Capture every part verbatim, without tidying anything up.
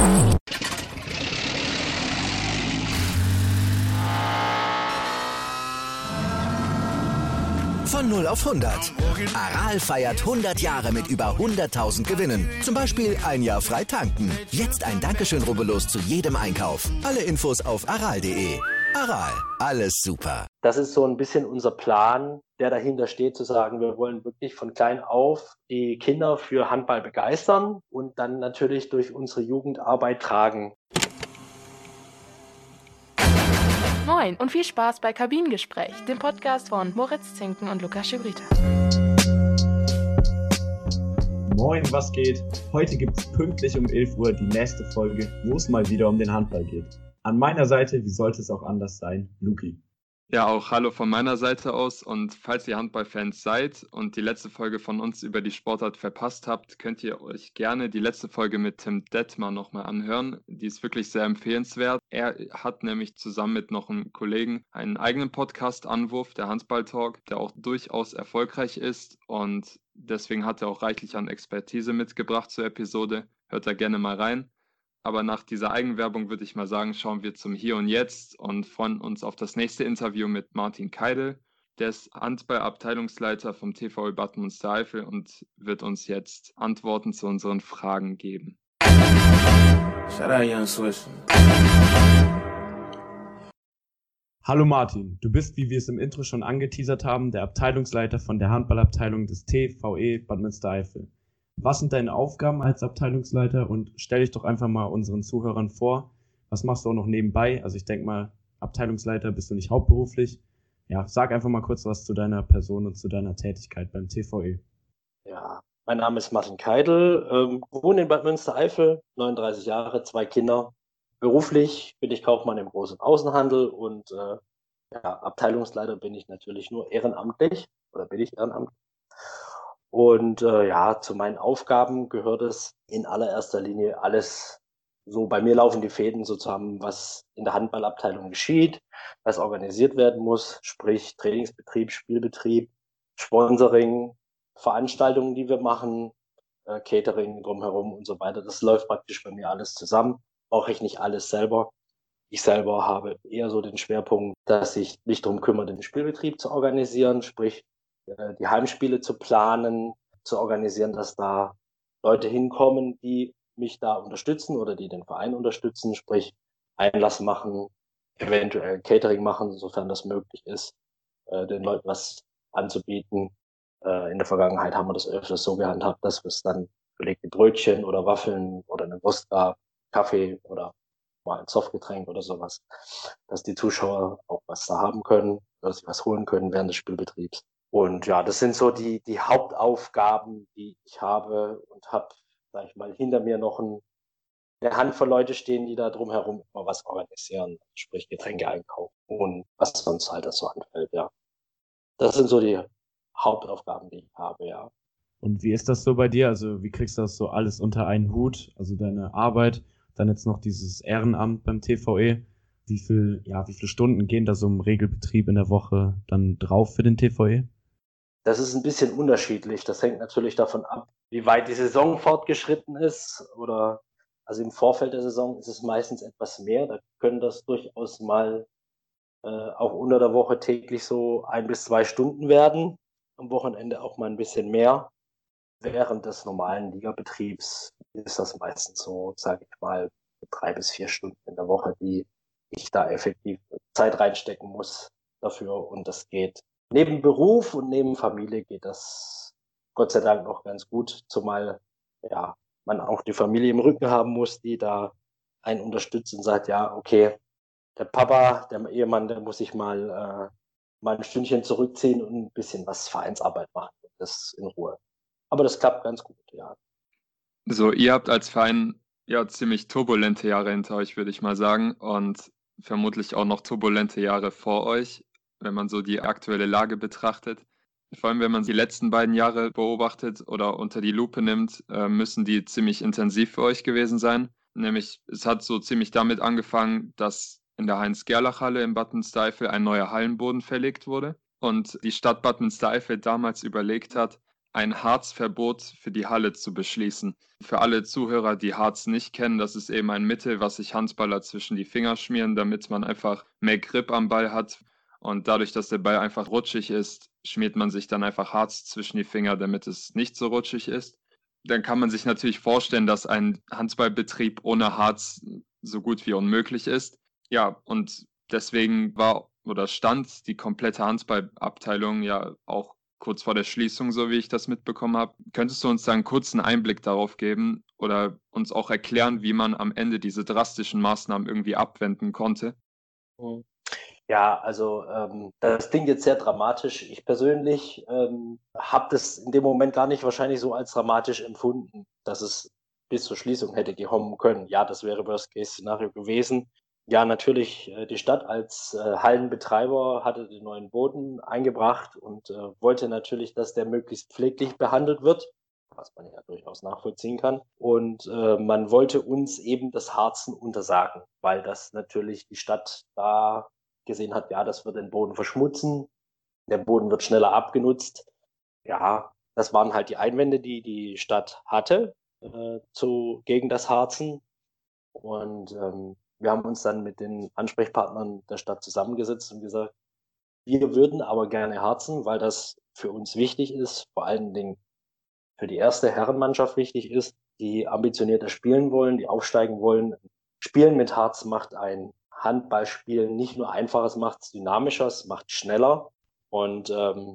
Von null auf hundert. Aral feiert hundert Jahre mit über hunderttausend Gewinnen. Zum Beispiel ein Jahr frei tanken. Jetzt ein Dankeschön, rubbellos zu jedem Einkauf. Alle Infos auf aral punkt de. Aral, alles super. Das ist so ein bisschen unser Plan, der dahinter steht, zu sagen, wir wollen wirklich von klein auf die Kinder für Handball begeistern und dann natürlich durch unsere Jugendarbeit tragen. Moin und viel Spaß bei Kabinengespräch, dem Podcast von Moritz Zinken und Lukas Schibrita. Moin, was geht? Heute gibt es pünktlich um elf Uhr die nächste Folge, wo es mal wieder um den Handball geht. An meiner Seite, wie sollte es auch anders sein, Luki. Ja, auch hallo von meiner Seite aus, und falls ihr Handballfans seid und die letzte Folge von uns über die Sportart verpasst habt, könnt ihr euch gerne die letzte Folge mit Tim Detmer nochmal anhören. Die ist wirklich sehr empfehlenswert. Er hat nämlich zusammen mit noch einem Kollegen einen eigenen Podcast, Anwurf, der Handball-Talk, der auch durchaus erfolgreich ist, und deswegen hat er auch reichlich an Expertise mitgebracht zur Episode. Hört da gerne mal rein. Aber nach dieser Eigenwerbung würde ich mal sagen, schauen wir zum Hier und Jetzt und freuen uns auf das nächste Interview mit Martin Keidel. Der ist Handball-Abteilungsleiter vom T V E Bad Münstereifel und wird uns jetzt Antworten zu unseren Fragen geben. Hallo Martin, du bist, wie wir es im Intro schon angeteasert haben, der Abteilungsleiter von der Handballabteilung des T V E Bad Münstereifel. Was sind deine Aufgaben als Abteilungsleiter, und stell dich doch einfach mal unseren Zuhörern vor. Was machst du auch noch nebenbei? Also ich denke mal, Abteilungsleiter bist du nicht hauptberuflich. Ja, sag einfach mal kurz was zu deiner Person und zu deiner Tätigkeit beim T V E. Ja, mein Name ist Martin Keidel, ähm, wohne in Bad Münstereifel, neununddreißig Jahre, zwei Kinder. Beruflich bin ich Kaufmann im Groß- und Außenhandel und äh, ja, Abteilungsleiter bin ich natürlich nur ehrenamtlich oder bin ich ehrenamtlich. Und äh, ja, zu meinen Aufgaben gehört es in allererster Linie alles, so bei mir laufen die Fäden so zusammen, was in der Handballabteilung geschieht, was organisiert werden muss, sprich Trainingsbetrieb, Spielbetrieb, Sponsoring, Veranstaltungen, die wir machen, äh, Catering drumherum und so weiter. Das läuft praktisch bei mir alles zusammen. Brauche ich nicht alles selber. Ich selber habe eher so den Schwerpunkt, dass ich mich darum kümmere, den Spielbetrieb zu organisieren, sprich die Heimspiele zu planen, zu organisieren, dass da Leute hinkommen, die mich da unterstützen oder die den Verein unterstützen, sprich Einlass machen, eventuell Catering machen, sofern das möglich ist, äh, den Leuten was anzubieten. Äh, in der Vergangenheit haben wir das öfters so gehandhabt, dass es dann belegte Brötchen oder Waffeln oder eine Wurst gab, Kaffee oder mal ein Softgetränk oder sowas, dass die Zuschauer auch was da haben können, dass sie was holen können während des Spielbetriebs. Und ja, das sind so die, die Hauptaufgaben, die ich habe, und habe, sag ich mal, hinter mir noch ein, eine Handvoll Leute stehen, die da drumherum immer was organisieren, sprich Getränke einkaufen und was sonst halt das so anfällt, ja. Das sind so die Hauptaufgaben, die ich habe, ja. Und wie ist das so bei dir? Also wie kriegst du das so alles unter einen Hut? Also deine Arbeit, dann jetzt noch dieses Ehrenamt beim T V E. Wie viel, ja, wie viele Stunden gehen da so im Regelbetrieb in der Woche dann drauf für den T V E? Das ist ein bisschen unterschiedlich. Das hängt natürlich davon ab, wie weit die Saison fortgeschritten ist. Oder also im Vorfeld der Saison ist es meistens etwas mehr. Da können das durchaus mal äh, auch unter der Woche täglich so ein bis zwei Stunden werden. Am Wochenende auch mal ein bisschen mehr. Während des normalen Ligabetriebs ist das meistens so, sage ich mal, drei bis vier Stunden in der Woche, die ich da effektiv Zeit reinstecken muss dafür. Und das geht neben Beruf und neben Familie geht das Gott sei Dank noch ganz gut, zumal ja man auch die Familie im Rücken haben muss, die da einen unterstützt und sagt, ja, okay, der Papa, der Ehemann, der muss sich mal, äh, mal ein Stündchen zurückziehen und ein bisschen was Vereinsarbeit machen. Das in Ruhe. Aber das klappt ganz gut, ja. So, ihr habt als Verein ja ziemlich turbulente Jahre hinter euch, würde ich mal sagen, und vermutlich auch noch turbulente Jahre vor euch, wenn man so die aktuelle Lage betrachtet. Vor allem, wenn man die letzten beiden Jahre beobachtet oder unter die Lupe nimmt, äh, müssen die ziemlich intensiv für euch gewesen sein. Nämlich, es hat so ziemlich damit angefangen, dass in der Heinz-Gerlach-Halle in Bad Münstereifel ein neuer Hallenboden verlegt wurde und die Stadt Bad Münstereifel damals überlegt hat, ein Harzverbot für die Halle zu beschließen. Für alle Zuhörer, die Harz nicht kennen, das ist eben ein Mittel, was sich Handballer zwischen die Finger schmieren, damit man einfach mehr Grip am Ball hat. Und dadurch, dass der Ball einfach rutschig ist, schmiert man sich dann einfach Harz zwischen die Finger, damit es nicht so rutschig ist. Dann kann man sich natürlich vorstellen, dass ein Handballbetrieb ohne Harz so gut wie unmöglich ist. Ja, und deswegen war oder stand die komplette Handballabteilung ja auch kurz vor der Schließung, so wie ich das mitbekommen habe. Könntest du uns da einen kurzen Einblick darauf geben oder uns auch erklären, wie man am Ende diese drastischen Maßnahmen irgendwie abwenden konnte? Ja, also ähm, das klingt jetzt sehr dramatisch. Ich persönlich ähm, habe das in dem Moment gar nicht wahrscheinlich so als dramatisch empfunden, dass es bis zur Schließung hätte kommen können. Ja, das wäre Worst-Case-Szenario gewesen. Ja, natürlich, äh, die Stadt als äh, Hallenbetreiber hatte den neuen Boden eingebracht und äh, wollte natürlich, dass der möglichst pfleglich behandelt wird, was man ja durchaus nachvollziehen kann. Und äh, man wollte uns eben das Harzen untersagen, weil das natürlich die Stadt da gesehen hat, ja, das wird den Boden verschmutzen, der Boden wird schneller abgenutzt. Ja, das waren halt die Einwände, die die Stadt hatte äh, zu, gegen das Harzen. Und ähm, wir haben uns dann mit den Ansprechpartnern der Stadt zusammengesetzt und gesagt, wir würden aber gerne harzen, weil das für uns wichtig ist, vor allen Dingen für die erste Herrenmannschaft wichtig ist, die ambitionierter spielen wollen, die aufsteigen wollen. Spielen mit Harz macht ein Handballspielen nicht nur einfacher, es macht es dynamischer, es macht schneller. Und ähm,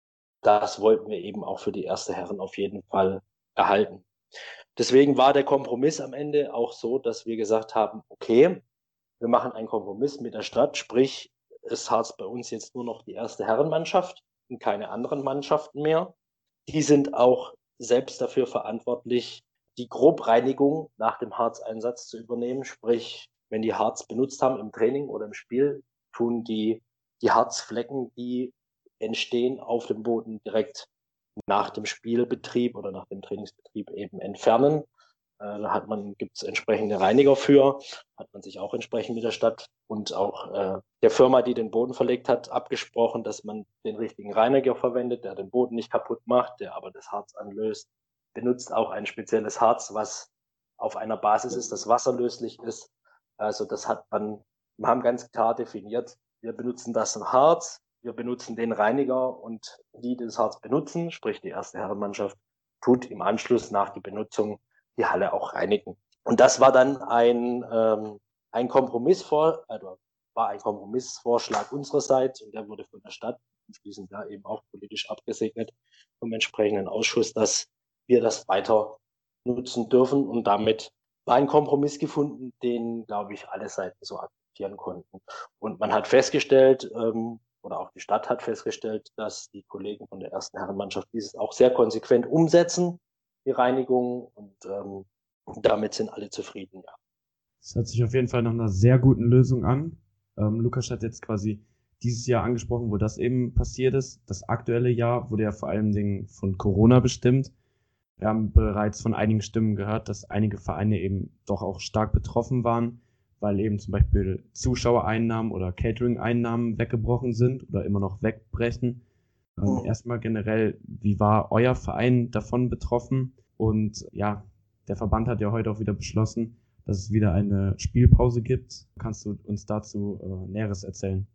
das wollten wir eben auch für die erste Herren auf jeden Fall erhalten. Deswegen war der Kompromiss am Ende auch so, dass wir gesagt haben, okay, wir machen einen Kompromiss mit der Stadt, sprich, es harzt bei uns jetzt nur noch die erste Herrenmannschaft und keine anderen Mannschaften mehr. Die sind auch selbst dafür verantwortlich, die Grobreinigung nach dem Harzeinsatz zu übernehmen, sprich, wenn die Harz benutzt haben im Training oder im Spiel, tun die, die Harzflecken, die entstehen auf dem Boden direkt nach dem Spielbetrieb oder nach dem Trainingsbetrieb eben entfernen. Äh, da hat man, gibt es entsprechende Reiniger für, hat man sich auch entsprechend mit der Stadt und auch äh, der Firma, die den Boden verlegt hat, abgesprochen, dass man den richtigen Reiniger verwendet, der den Boden nicht kaputt macht, der aber das Harz anlöst. Benutzt auch ein spezielles Harz, was auf einer Basis ist, das wasserlöslich ist. Also das hat man, wir haben ganz klar definiert, wir benutzen das Harz, wir benutzen den Reiniger und die, die das Harz benutzen, sprich die erste Herrenmannschaft, tut im Anschluss nach der Benutzung die Halle auch reinigen. Und das war dann ein, ähm, ein Kompromissvor, also war ein Kompromissvorschlag unsererseits und der wurde von der Stadt anschließend ja eben auch politisch abgesegnet vom entsprechenden Ausschuss, dass wir das weiter nutzen dürfen und damit war ein Kompromiss gefunden, den, glaube ich, alle Seiten so akzeptieren konnten. Und man hat festgestellt, ähm, oder auch die Stadt hat festgestellt, dass die Kollegen von der ersten Herrenmannschaft dieses auch sehr konsequent umsetzen, die Reinigung. Und ähm, damit sind alle zufrieden, ja. Das hört sich auf jeden Fall nach einer sehr guten Lösung an. Ähm, Lukas hat jetzt quasi dieses Jahr angesprochen, wo das eben passiert ist. Das aktuelle Jahr wurde ja vor allen Dingen von Corona bestimmt. Wir haben bereits von einigen Stimmen gehört, dass einige Vereine eben doch auch stark betroffen waren, weil eben zum Beispiel Zuschauereinnahmen oder Catering-Einnahmen weggebrochen sind oder immer noch wegbrechen. Ähm, Mhm. Erstmal generell, wie war euer Verein davon betroffen? Und ja, der Verband hat ja heute auch wieder beschlossen, dass es wieder eine Spielpause gibt. Kannst du uns dazu äh, Näheres erzählen?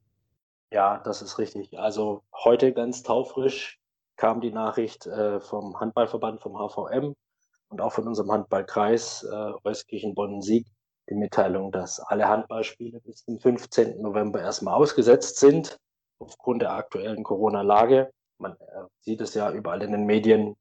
Ja, das ist richtig. Also heute ganz taufrisch kam die Nachricht äh, vom Handballverband, vom H V M und auch von unserem Handballkreis äh, Euskirchen-Bonn-Sieg die Mitteilung, dass alle Handballspiele bis zum fünfzehnten November erstmal ausgesetzt sind, aufgrund der aktuellen Corona-Lage. Man äh, sieht es ja überall in den Medien,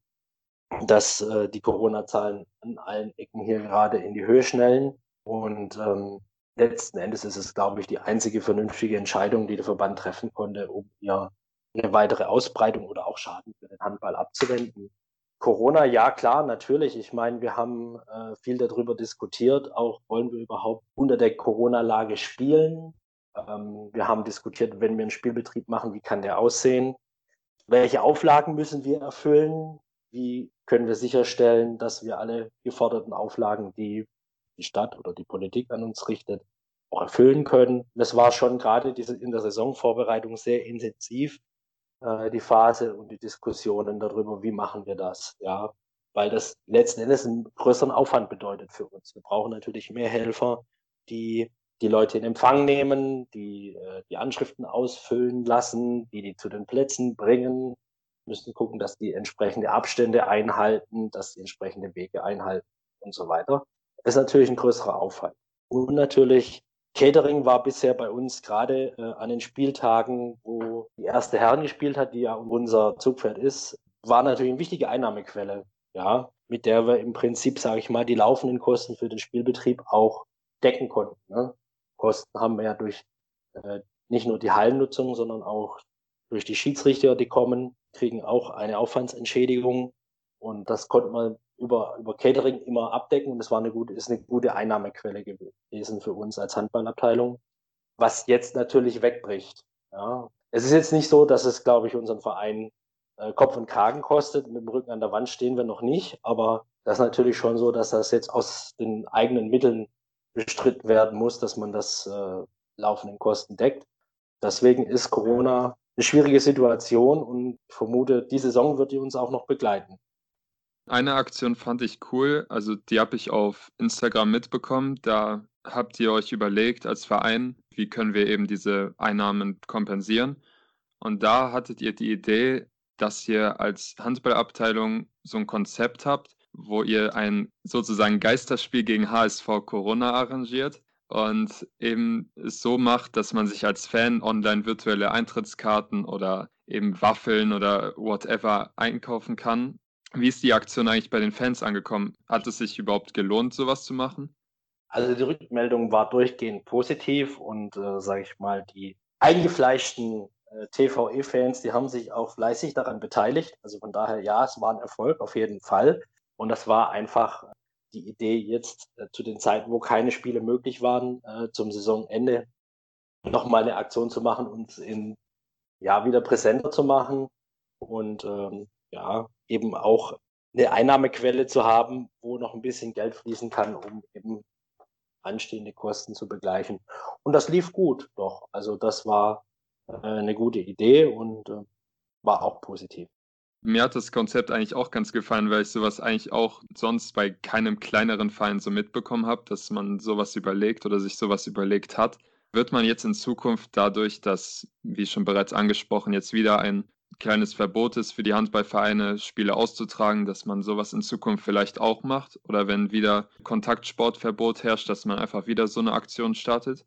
dass äh, die Corona-Zahlen an allen Ecken hier gerade in die Höhe schnellen. Und ähm, letzten Endes ist es, glaube ich, die einzige vernünftige Entscheidung, die der Verband treffen konnte, um hier eine weitere Ausbreitung oder auch Schaden für den Handball abzuwenden. Corona, ja klar, natürlich. Ich meine, wir haben äh, viel darüber diskutiert, auch wollen wir überhaupt unter der Corona-Lage spielen. Ähm, wir haben diskutiert, wenn wir einen Spielbetrieb machen, wie kann der aussehen? Welche Auflagen müssen wir erfüllen? Wie können wir sicherstellen, dass wir alle geforderten Auflagen, die die Stadt oder die Politik an uns richtet, auch erfüllen können? Das war schon gerade diese in der Saisonvorbereitung sehr intensiv. äh, die Phase und die Diskussionen darüber, wie machen wir das, ja, weil das letzten Endes einen größeren Aufwand bedeutet für uns. Wir brauchen natürlich mehr Helfer, die die Leute in Empfang nehmen, die äh, die Anschriften ausfüllen lassen, die die zu den Plätzen bringen, müssen gucken, dass die entsprechende Abstände einhalten, dass die entsprechende Wege einhalten und so weiter. Das ist natürlich ein größerer Aufwand. Und natürlich Catering war bisher bei uns gerade äh, an den Spieltagen, wo die erste Herren gespielt hat, die ja unser Zugpferd ist, war natürlich eine wichtige Einnahmequelle, ja, mit der wir im Prinzip, sage ich mal, die laufenden Kosten für den Spielbetrieb auch decken konnten. Ne? Kosten haben wir ja durch äh, nicht nur die Hallennutzung, sondern auch durch die Schiedsrichter, die kommen, kriegen auch eine Aufwandsentschädigung. Und das konnte man über, über Catering immer abdecken. Und das war eine gute, ist eine gute Einnahmequelle gewesen für uns als Handballabteilung, was jetzt natürlich wegbricht. Ja. Es ist jetzt nicht so, dass es, glaube ich, unseren Verein äh, Kopf und Kragen kostet. Mit dem Rücken an der Wand stehen wir noch nicht. Aber das ist natürlich schon so, dass das jetzt aus den eigenen Mitteln bestritten werden muss, dass man das äh, laufenden Kosten deckt. Deswegen ist Corona eine schwierige Situation und ich vermute, die Saison wird die uns auch noch begleiten. Eine Aktion fand ich cool, also die habe ich auf Instagram mitbekommen. Da habt ihr euch überlegt als Verein, wie können wir eben diese Einnahmen kompensieren. Und da hattet ihr die Idee, dass ihr als Handballabteilung so ein Konzept habt, wo ihr ein sozusagen Geisterspiel gegen H S V Corona arrangiert und eben es so macht, dass man sich als Fan online virtuelle Eintrittskarten oder eben Waffeln oder whatever einkaufen kann. Wie ist die Aktion eigentlich bei den Fans angekommen? Hat es sich überhaupt gelohnt, sowas zu machen? Also die Rückmeldung war durchgehend positiv und, äh, sage ich mal, die eingefleischten äh, T V E-Fans, die haben sich auch fleißig daran beteiligt. Also von daher, ja, es war ein Erfolg auf jeden Fall. Und das war einfach die Idee jetzt äh, zu den Zeiten, wo keine Spiele möglich waren, äh, zum Saisonende nochmal eine Aktion zu machen und in, ja, wieder präsenter zu machen und ähm, ja, eben auch eine Einnahmequelle zu haben, wo noch ein bisschen Geld fließen kann, um eben anstehende Kosten zu begleichen. Und das lief gut, doch. Also das war äh, eine gute Idee und äh, war auch positiv. Mir hat das Konzept eigentlich auch ganz gefallen, weil ich sowas eigentlich auch sonst bei keinem kleineren Verein so mitbekommen habe, dass man sowas überlegt oder sich sowas überlegt hat. Wird man jetzt in Zukunft dadurch, dass, wie schon bereits angesprochen, jetzt wieder ein kleines Verbot ist für die Handballvereine, Spiele auszutragen, dass man sowas in Zukunft vielleicht auch macht? Oder wenn wieder Kontaktsportverbot herrscht, dass man einfach wieder so eine Aktion startet?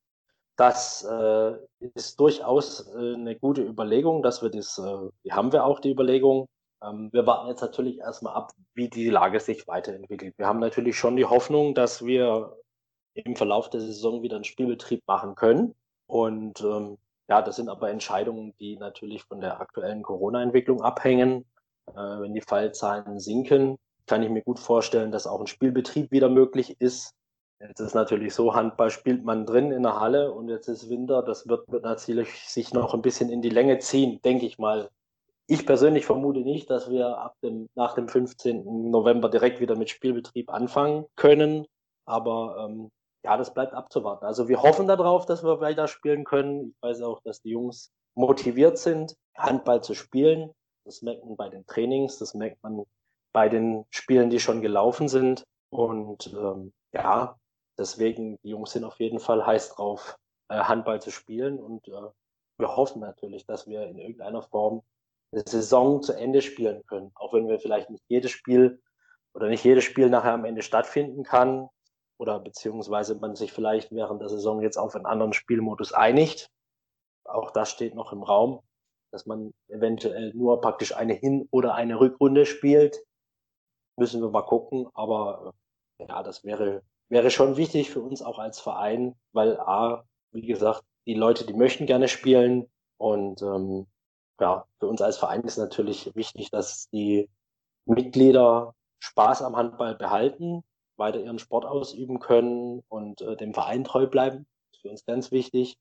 Das äh, ist durchaus äh, eine gute Überlegung, dass wir das, äh, die haben wir auch die Überlegung. Ähm, wir warten jetzt natürlich erstmal ab, wie die Lage sich weiterentwickelt. Wir haben natürlich schon die Hoffnung, dass wir im Verlauf der Saison wieder einen Spielbetrieb machen können. Und ähm, ja, das sind aber Entscheidungen, die natürlich von der aktuellen Corona-Entwicklung abhängen. Äh, wenn die Fallzahlen sinken, kann ich mir gut vorstellen, dass auch ein Spielbetrieb wieder möglich ist. Jetzt ist natürlich so, Handball spielt man drin in der Halle und jetzt ist Winter. Das wird, wird natürlich sich noch ein bisschen in die Länge ziehen, denke ich mal. Ich persönlich vermute nicht, dass wir ab dem, nach dem fünfzehnten November direkt wieder mit Spielbetrieb anfangen können. Aber ähm, ja, das bleibt abzuwarten. Also wir hoffen darauf, dass wir weiter spielen können. Ich weiß auch, dass die Jungs motiviert sind, Handball zu spielen. Das merkt man bei den Trainings, das merkt man bei den Spielen, die schon gelaufen sind. Und ähm, ja, deswegen, die Jungs sind auf jeden Fall heiß drauf, äh, Handball zu spielen. Und äh, wir hoffen natürlich, dass wir in irgendeiner Form eine Saison zu Ende spielen können. Auch wenn wir vielleicht nicht jedes Spiel oder nicht jedes Spiel nachher am Ende stattfinden kann. Oder beziehungsweise man sich vielleicht während der Saison jetzt auf einen anderen Spielmodus einigt. Auch das steht noch im Raum, dass man eventuell nur praktisch eine Hin- oder eine Rückrunde spielt. Müssen wir mal gucken. Aber ja, das wäre, wäre schon wichtig für uns auch als Verein, weil A, wie gesagt, die Leute, die möchten gerne spielen. Und ähm, ja, für uns als Verein ist natürlich wichtig, dass die Mitglieder Spaß am Handball behalten, weiter ihren Sport ausüben können und äh, dem Verein treu bleiben. Das ist für uns ganz wichtig.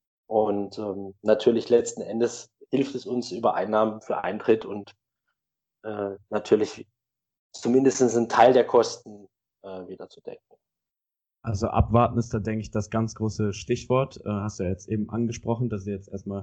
Und ähm, natürlich letzten Endes hilft es uns über Einnahmen für Eintritt und äh, natürlich zumindest einen Teil der Kosten äh, wieder zu decken. Also abwarten ist da, denke ich, das ganz große Stichwort. Äh, hast du ja jetzt eben angesprochen, dass ihr jetzt erstmal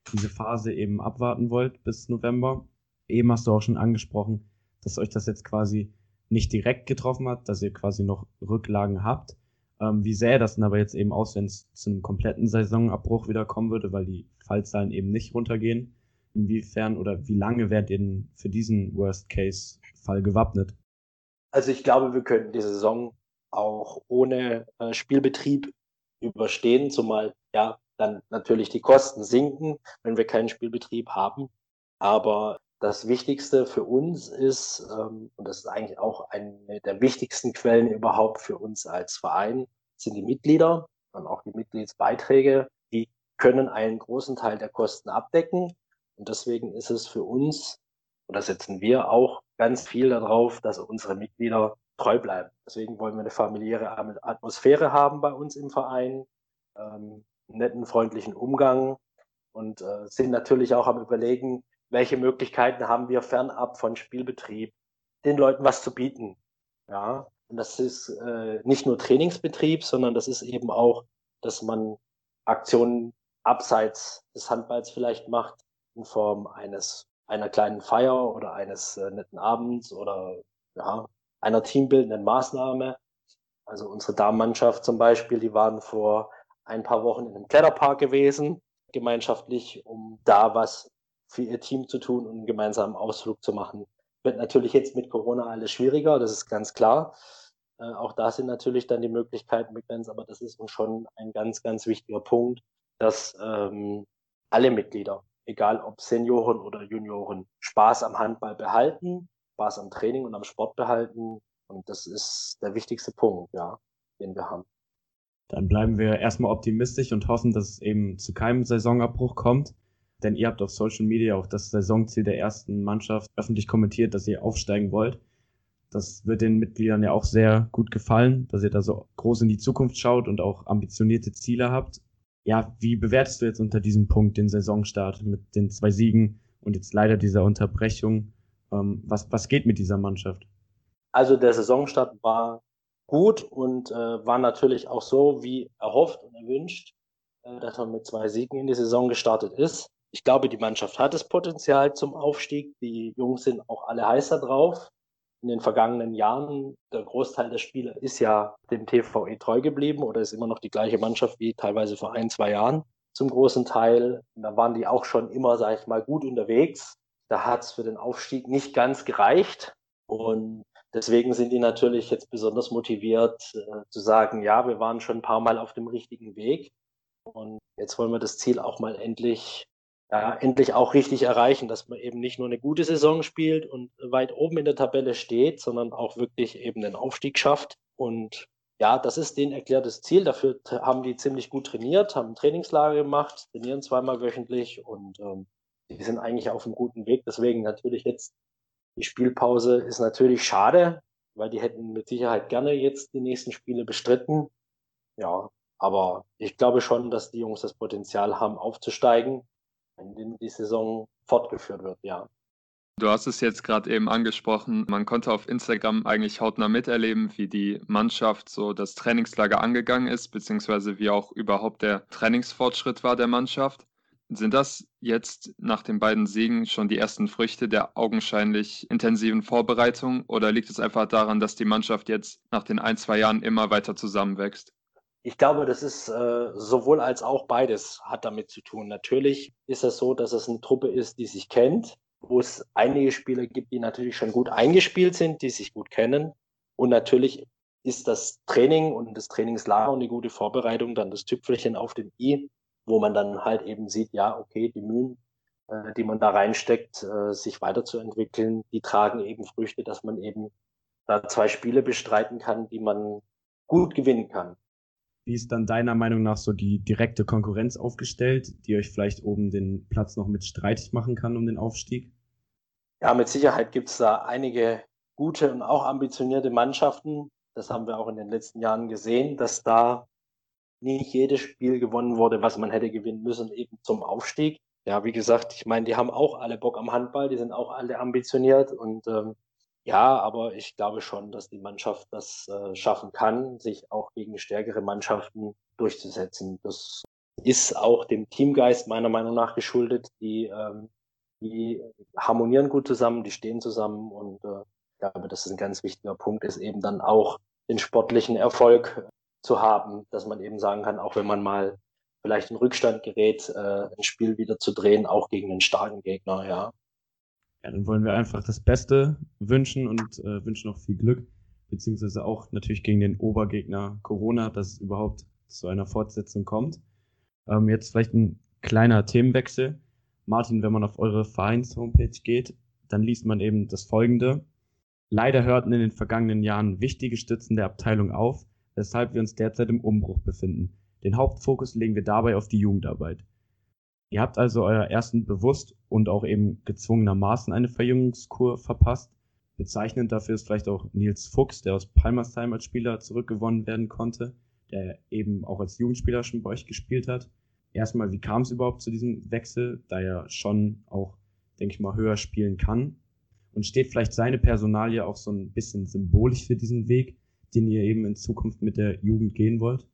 diese Phase eben abwarten wollt bis November. Eben hast du auch schon angesprochen, dass euch das jetzt quasi nicht direkt getroffen hat, dass ihr quasi noch Rücklagen habt. Ähm, wie sähe das denn aber jetzt eben aus, wenn es zu einem kompletten Saisonabbruch wieder kommen würde, weil die Fallzahlen eben nicht runtergehen? Inwiefern oder wie lange werdet ihr denn für diesen Worst-Case-Fall gewappnet? Also ich glaube, wir könnten die Saison auch ohne äh, Spielbetrieb überstehen, zumal ja dann natürlich die Kosten sinken, wenn wir keinen Spielbetrieb haben. Aber das Wichtigste für uns ist, ähm, und das ist eigentlich auch eine der wichtigsten Quellen überhaupt für uns als Verein, sind die Mitglieder und auch die Mitgliedsbeiträge. Die können einen großen Teil der Kosten abdecken. Und deswegen ist es für uns, und da setzen wir auch ganz viel darauf, dass unsere Mitglieder treu bleiben. Deswegen wollen wir eine familiäre Atmosphäre haben bei uns im Verein, ähm, einen netten, freundlichen Umgang und äh, sind natürlich auch am Überlegen, welche Möglichkeiten haben wir fernab von Spielbetrieb, den Leuten was zu bieten. Ja, und das ist äh, nicht nur Trainingsbetrieb, sondern das ist eben auch, dass man Aktionen abseits des Handballs vielleicht macht, in Form eines einer kleinen Feier oder eines äh, netten Abends oder ja, einer teambildenden Maßnahme. Also unsere Damenmannschaft zum Beispiel, die waren vor ein paar Wochen in einem Kletterpark gewesen, gemeinschaftlich, um da was für ihr Team zu tun und einen gemeinsamen Ausflug zu machen. Wird natürlich jetzt mit Corona alles schwieriger, das ist ganz klar. Äh, auch da sind natürlich dann die Möglichkeiten begrenzt, aber das ist uns schon ein ganz, ganz wichtiger Punkt, dass ähm, alle Mitglieder, egal ob Senioren oder Junioren, Spaß am Handball behalten, Spaß am Training und am Sport behalten. Und das ist der wichtigste Punkt, ja, den wir haben. Dann bleiben wir erstmal optimistisch und hoffen, dass es eben zu keinem Saisonabbruch kommt. Denn ihr habt auf Social Media auch das Saisonziel der ersten Mannschaft öffentlich kommentiert, dass ihr aufsteigen wollt. Das wird den Mitgliedern ja auch sehr gut gefallen, dass ihr da so groß in die Zukunft schaut und auch ambitionierte Ziele habt. Ja, wie bewertest du jetzt unter diesem Punkt den Saisonstart mit den zwei Siegen und jetzt leider dieser Unterbrechung? Ähm, was, was geht mit dieser Mannschaft? Also der Saisonstart war gut und äh, war natürlich auch so wie erhofft und erwünscht, äh, dass man mit zwei Siegen in die Saison gestartet ist. Ich glaube, die Mannschaft hat das Potenzial zum Aufstieg. Die Jungs sind auch alle heißer drauf. In den vergangenen Jahren, der Großteil der Spieler ist ja dem T V E treu geblieben oder ist immer noch die gleiche Mannschaft wie teilweise vor ein, zwei Jahren zum großen Teil. Und da waren die auch schon immer, sage ich mal, gut unterwegs. Da hat es für den Aufstieg nicht ganz gereicht. Und deswegen sind die natürlich jetzt besonders motiviert äh, zu sagen, ja, wir waren schon ein paar Mal auf dem richtigen Weg. Und jetzt wollen wir das Ziel auch mal endlich Ja, endlich auch richtig erreichen, dass man eben nicht nur eine gute Saison spielt und weit oben in der Tabelle steht, sondern auch wirklich eben den Aufstieg schafft. Und ja, das ist denen erklärtes Ziel. Dafür haben die ziemlich gut trainiert, haben ein Trainingslager gemacht, trainieren zweimal wöchentlich und ähm, die sind eigentlich auf einem guten Weg. Deswegen natürlich jetzt die Spielpause ist natürlich schade, weil die hätten mit Sicherheit gerne jetzt die nächsten Spiele bestritten. Ja, aber ich glaube schon, dass die Jungs das Potenzial haben, aufzusteigen, wenn die Saison fortgeführt wird, ja. Du hast es jetzt gerade eben angesprochen, man konnte auf Instagram eigentlich hautnah miterleben, wie die Mannschaft so das Trainingslager angegangen ist, beziehungsweise wie auch überhaupt der Trainingsfortschritt war der Mannschaft. Sind das jetzt nach den beiden Siegen schon die ersten Früchte der augenscheinlich intensiven Vorbereitung oder liegt es einfach daran, dass die Mannschaft jetzt nach den ein, zwei Jahren immer weiter zusammenwächst? Ich glaube, das ist äh, sowohl als auch beides hat damit zu tun. Natürlich ist es so, dass es eine Truppe ist, die sich kennt, wo es einige Spieler gibt, die natürlich schon gut eingespielt sind, die sich gut kennen. Und natürlich ist das Training und das Trainingslager und die gute Vorbereitung dann das Tüpfelchen auf dem i, wo man dann halt eben sieht, ja, okay, die Mühen, äh, die man da reinsteckt, äh, sich weiterzuentwickeln, die tragen eben Früchte, dass man eben da zwei Spiele bestreiten kann, die man gut gewinnen kann. Wie ist dann deiner Meinung nach so die direkte Konkurrenz aufgestellt, die euch vielleicht oben den Platz noch mit streitig machen kann um den Aufstieg? Ja, mit Sicherheit gibt es da einige gute und auch ambitionierte Mannschaften. Das haben wir auch in den letzten Jahren gesehen, dass da nicht jedes Spiel gewonnen wurde, was man hätte gewinnen müssen, eben zum Aufstieg. Ja, wie gesagt, ich meine, die haben auch alle Bock am Handball, die sind auch alle ambitioniert und ähm, ja, aber ich glaube schon, dass die Mannschaft das äh, schaffen kann, sich auch gegen stärkere Mannschaften durchzusetzen. Das ist auch dem Teamgeist meiner Meinung nach geschuldet. Die, ähm, die harmonieren gut zusammen, die stehen zusammen und äh, ich glaube, das ist ein ganz wichtiger Punkt, ist eben dann auch den sportlichen Erfolg zu haben, dass man eben sagen kann, auch wenn man mal vielleicht in Rückstand gerät, äh, ein Spiel wieder zu drehen, auch gegen einen starken Gegner, ja. Ja, dann wollen wir einfach das Beste wünschen und äh, wünschen noch viel Glück, beziehungsweise auch natürlich gegen den Obergegner Corona, dass es überhaupt zu einer Fortsetzung kommt. Ähm, jetzt vielleicht ein kleiner Themenwechsel. Martin, wenn man auf eure Vereins-Homepage geht, dann liest man eben das Folgende. Leider hörten in den vergangenen Jahren wichtige Stützen der Abteilung auf, weshalb wir uns derzeit im Umbruch befinden. Den Hauptfokus legen wir dabei auf die Jugendarbeit. Ihr habt also euer ersten bewusst und auch eben gezwungenermaßen eine Verjüngungskur verpasst. Bezeichnend dafür ist vielleicht auch Nils Fuchs, der aus Palmersheim als Spieler zurückgewonnen werden konnte, der eben auch als Jugendspieler schon bei euch gespielt hat. Erstmal, wie kam es überhaupt zu diesem Wechsel, da er schon auch, denke ich mal, höher spielen kann? Und steht vielleicht seine Personalie auch so ein bisschen symbolisch für diesen Weg, den ihr eben in Zukunft mit der Jugend gehen wollt?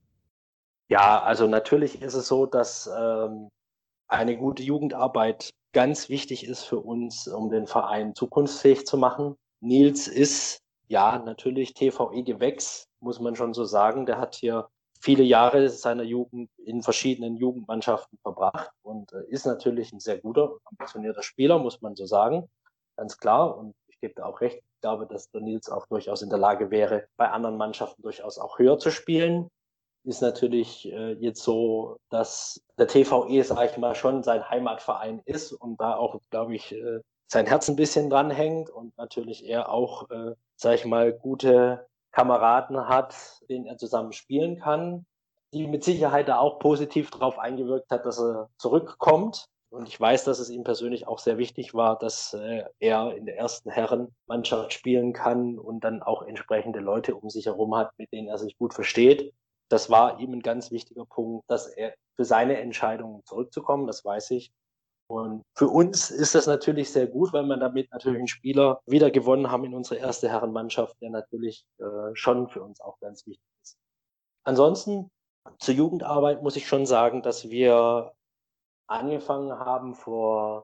Ja, also natürlich ist es so, dass ähm, eine gute Jugendarbeit ganz wichtig ist für uns, um den Verein zukunftsfähig zu machen. Nils ist ja natürlich T V E-Gewächs, muss man schon so sagen. Der hat hier viele Jahre seiner Jugend in verschiedenen Jugendmannschaften verbracht und äh, ist natürlich ein sehr guter, ambitionierter Spieler, muss man so sagen. Ganz klar. Und ich gebe da auch recht. Ich glaube, dass der Nils auch durchaus in der Lage wäre, bei anderen Mannschaften durchaus auch höher zu spielen. Ist natürlich äh, jetzt so, dass der T V E, sage ich mal, schon sein Heimatverein ist und da auch, glaube ich, äh, sein Herz ein bisschen dranhängt und natürlich er auch, äh, sage ich mal, gute Kameraden hat, denen er zusammen spielen kann, die mit Sicherheit da auch positiv darauf eingewirkt hat, dass er zurückkommt. Und ich weiß, dass es ihm persönlich auch sehr wichtig war, dass äh, er in der ersten Herrenmannschaft spielen kann und dann auch entsprechende Leute um sich herum hat, mit denen er sich gut versteht. Das war ihm ein ganz wichtiger Punkt, dass er für seine Entscheidung zurückzukommen, das weiß ich. Und für uns ist das natürlich sehr gut, weil wir damit natürlich einen Spieler wieder gewonnen haben in unsere erste Herrenmannschaft, der natürlich äh, schon für uns auch ganz wichtig ist. Ansonsten zur Jugendarbeit muss ich schon sagen, dass wir angefangen haben vor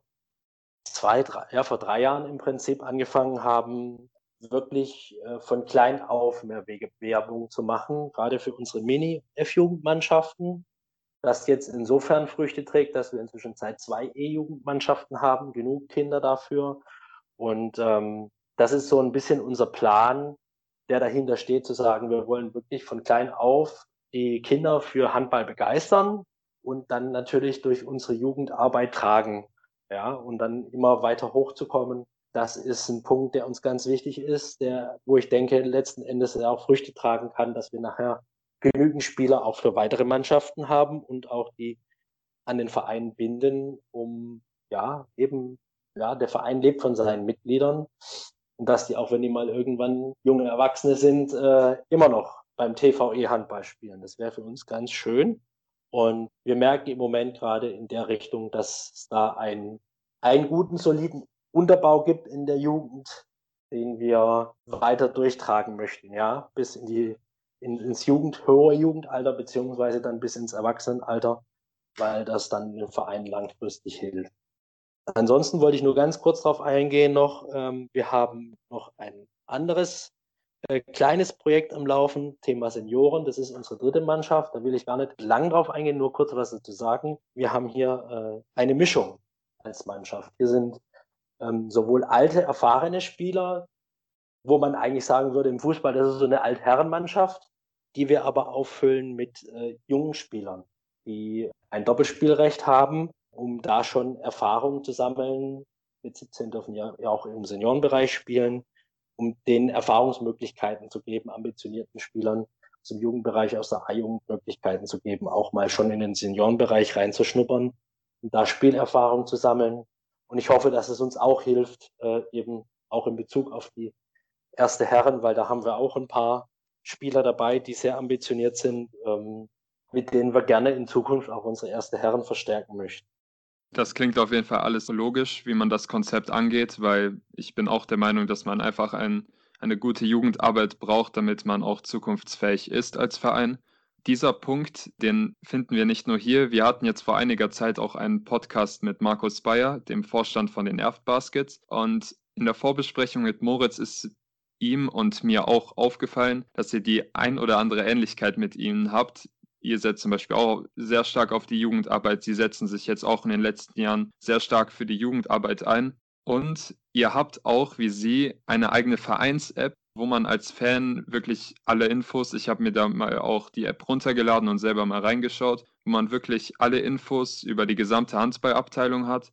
zwei, drei, ja, vor drei Jahren im Prinzip angefangen haben, wirklich äh, von klein auf mehr Wege Werbung zu machen, gerade für unsere Mini-F-Jugendmannschaften, das jetzt insofern Früchte trägt, dass wir inzwischen seit zwei E-Jugendmannschaften haben, genug Kinder dafür. Und ähm, das ist so ein bisschen unser Plan, der dahinter steht, zu sagen, wir wollen wirklich von klein auf die Kinder für Handball begeistern und dann natürlich durch unsere Jugendarbeit tragen, ja, und dann immer weiter hochzukommen. Das ist ein Punkt, der uns ganz wichtig ist, der, wo ich denke, letzten Endes auch Früchte tragen kann, dass wir nachher genügend Spieler auch für weitere Mannschaften haben und auch die an den Verein binden, um, ja, eben, ja, der Verein lebt von seinen Mitgliedern und dass die auch, wenn die mal irgendwann junge Erwachsene sind, äh, immer noch beim T V E Handball spielen. Das wäre für uns ganz schön. Und wir merken im Moment gerade in der Richtung, dass es da einen, einen guten, soliden Unterbau gibt in der Jugend, den wir weiter durchtragen möchten, ja, bis in die, in, ins Jugend, höhere Jugendalter, beziehungsweise dann bis ins Erwachsenenalter, weil das dann dem Verein langfristig hilft. Ansonsten wollte ich nur ganz kurz darauf eingehen noch, ähm, wir haben noch ein anderes äh, kleines Projekt am Laufen, Thema Senioren, das ist unsere dritte Mannschaft, da will ich gar nicht lang drauf eingehen, nur kurz was dazu sagen. Wir haben hier äh, eine Mischung als Mannschaft. Wir sind ähm, sowohl alte, erfahrene Spieler, wo man eigentlich sagen würde, im Fußball, das ist so eine Altherrenmannschaft, die wir aber auffüllen mit äh, jungen Spielern, die ein Doppelspielrecht haben, um da schon Erfahrung zu sammeln. Mit siebzehn dürfen ja, ja auch im Seniorenbereich spielen, um denen Erfahrungsmöglichkeiten zu geben, ambitionierten Spielern aus dem Jugendbereich, aus der A-Jugend Möglichkeiten zu geben, auch mal schon in den Seniorenbereich reinzuschnuppern und da Spielerfahrung zu sammeln. Und ich hoffe, dass es uns auch hilft, äh, eben auch in Bezug auf die erste Herren, weil da haben wir auch ein paar Spieler dabei, die sehr ambitioniert sind, ähm, mit denen wir gerne in Zukunft auch unsere erste Herren verstärken möchten. Das klingt auf jeden Fall alles so logisch, wie man das Konzept angeht, weil ich bin auch der Meinung, dass man einfach ein, eine gute Jugendarbeit braucht, damit man auch zukunftsfähig ist als Verein. dieser Punkt, den finden wir nicht nur hier. Wir hatten jetzt vor einiger Zeit auch einen Podcast mit Markus Bayer, dem Vorstand von den Erft Baskets. Und in der Vorbesprechung mit Moritz ist ihm und mir auch aufgefallen, dass ihr die ein oder andere Ähnlichkeit mit ihnen habt. Ihr setzt zum Beispiel auch sehr stark auf die Jugendarbeit. Sie setzen sich jetzt auch in den letzten Jahren sehr stark für die Jugendarbeit ein. Und ihr habt auch, wie sie, eine eigene Vereins-App, wo man als Fan wirklich alle Infos, ich habe mir da mal auch die App runtergeladen und selber mal reingeschaut, wo man wirklich alle Infos über die gesamte Handballabteilung hat.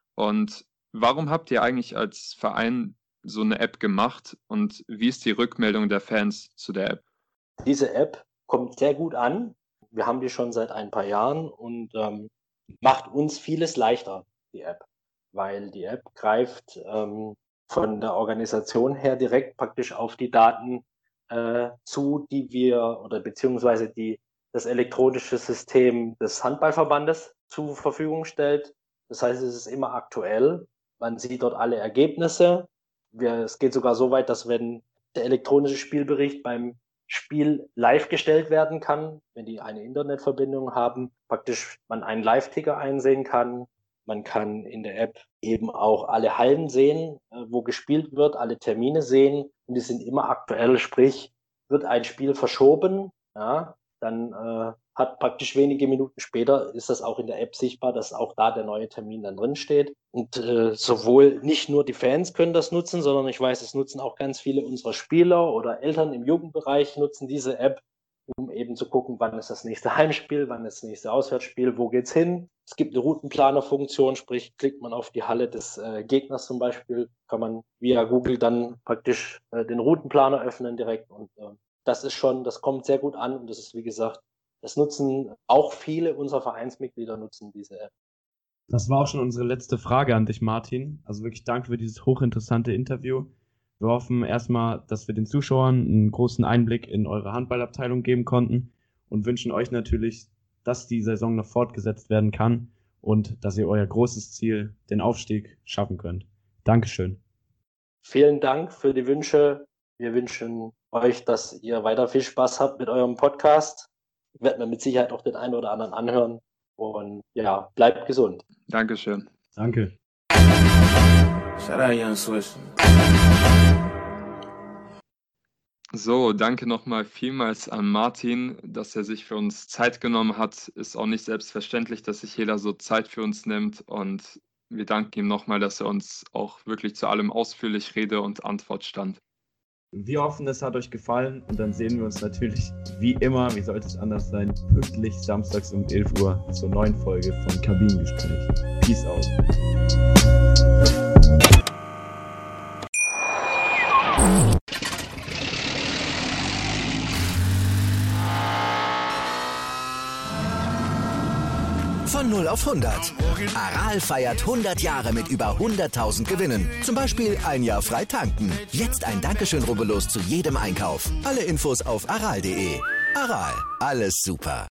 Und warum habt ihr eigentlich als Verein so eine App gemacht und wie ist die Rückmeldung der Fans zu der App? Diese App kommt sehr gut an. Wir haben die schon seit ein paar Jahren und ähm, macht uns vieles leichter, die App, weil die App greift ähm, von der Organisation her direkt praktisch auf die Daten äh, zu, die wir oder beziehungsweise die das elektronische System des Handballverbandes zur Verfügung stellt. Das heißt, es ist immer aktuell. Man sieht dort alle Ergebnisse. Wir, es geht sogar so weit, dass wenn der elektronische Spielbericht beim Spiel live gestellt werden kann, wenn die eine Internetverbindung haben, praktisch man einen Live-Ticker einsehen kann. Man kann in der App eben auch alle Hallen sehen, wo gespielt wird, alle Termine sehen und die sind immer aktuell, sprich, wird ein Spiel verschoben, ja, dann äh, hat praktisch wenige Minuten später ist das auch in der App sichtbar, dass auch da der neue Termin dann drin steht. Und äh, sowohl nicht nur die Fans können das nutzen, sondern ich weiß, es nutzen auch ganz viele unserer Spieler oder Eltern im Jugendbereich nutzen diese App, um eben zu gucken, wann ist das nächste Heimspiel, wann ist das nächste Auswärtsspiel, wo geht's hin. Es gibt eine Routenplaner-Funktion, sprich, klickt man auf die Halle des äh, Gegners zum Beispiel, kann man via Google dann praktisch äh, den Routenplaner öffnen direkt und äh, das ist schon, das kommt sehr gut an und das ist, wie gesagt, das nutzen auch viele unserer Vereinsmitglieder nutzen diese App. Das war auch schon unsere letzte Frage an dich, Martin. Also wirklich danke für dieses hochinteressante Interview. Wir hoffen erstmal, dass wir den Zuschauern einen großen Einblick in eure Handballabteilung geben konnten und wünschen euch natürlich, dass die Saison noch fortgesetzt werden kann und dass ihr euer großes Ziel, den Aufstieg, schaffen könnt. Dankeschön. Vielen Dank für die Wünsche. Wir wünschen euch, dass ihr weiter viel Spaß habt mit eurem Podcast. Ich werde mir mit Sicherheit auch den einen oder anderen anhören. Und ja, bleibt gesund. Dankeschön. Danke. So, danke nochmal vielmals an Martin, dass er sich für uns Zeit genommen hat. Ist auch nicht selbstverständlich, dass sich jeder so Zeit für uns nimmt. Und wir danken ihm nochmal, dass er uns auch wirklich zu allem ausführlich Rede und Antwort stand. Wir hoffen, es hat euch gefallen und dann sehen wir uns natürlich wie immer, wie sollte es anders sein, pünktlich samstags um elf Uhr zur neuen Folge von Kabinengespräch. Peace out. Von null auf hundert. Aral feiert hundert Jahre mit über hunderttausend Gewinnen. Zum Beispiel ein Jahr frei tanken. Jetzt ein Dankeschön, rubbellos zu jedem Einkauf. Alle Infos auf aral punkt de. Aral, alles super.